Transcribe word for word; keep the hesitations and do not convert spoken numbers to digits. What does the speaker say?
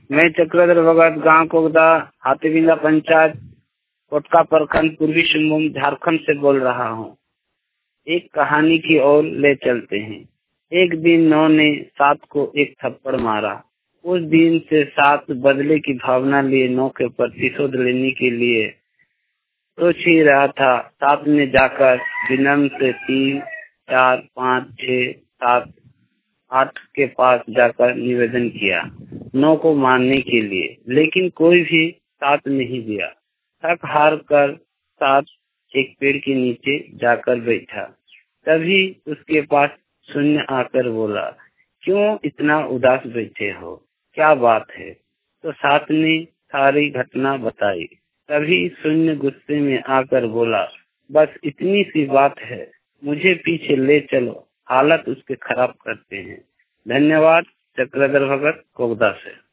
मैं चक्रधर भगत, गांव कोगदा, हाथीबिंदा पंचायत, कोटका प्रखंड, पूर्वी सिंहभूम, झारखंड से बोल रहा हूँ। एक कहानी की ओर ले चलते हैं। एक दिन नौ ने सात को एक थप्पड़ मारा। उस दिन से सात बदले की भावना लिए नौ के प्रतिशोध लेने के लिए सोच ही रहा था। सात ने जाकर विनम्र से तीन, चार, पाँच, छह, सात, आठ के पास जाकर निवेदन किया नौ को मारने के लिए, लेकिन कोई भी साथ नहीं दिया। थक हार कर सात एक पेड़ के नीचे जाकर बैठा। तभी उसके पास शून्य आकर बोला, क्यों इतना उदास बैठे हो, क्या बात है? तो सात ने सारी घटना बताई। तभी शून्य गुस्से में आकर बोला, बस इतनी सी बात है, मुझे पीछे ले चलो, हालत उसके खराब करते हैं। धन्यवाद। चक्रधर भगत, कोगदा से।